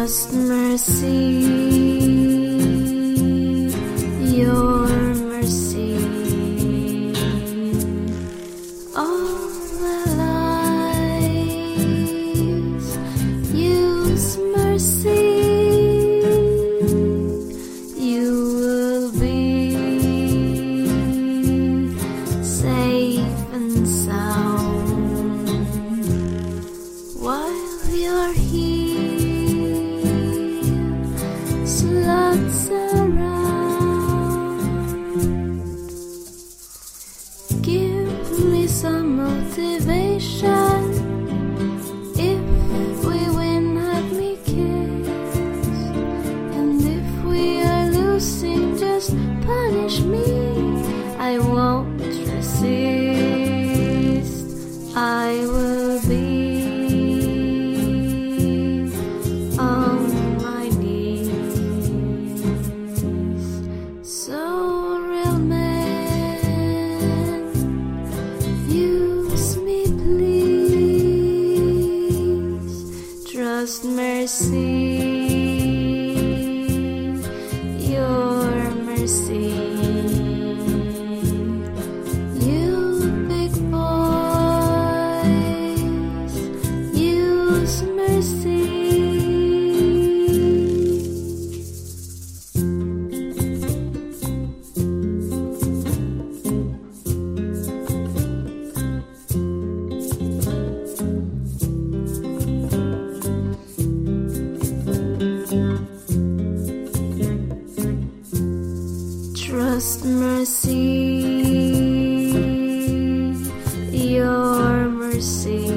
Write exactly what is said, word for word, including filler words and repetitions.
Trust mercy, your mercy. All the lies use mercy. You will be safe and sound while you're here. Sluts around. Give me some motivation. If we win, have me kiss. And if we are losing, just punish me. I won't resist. I will be on my knees. So real man, use me please. Trust mercy, your mercy. You big boys, use mercy. Trust mercy, your mercy.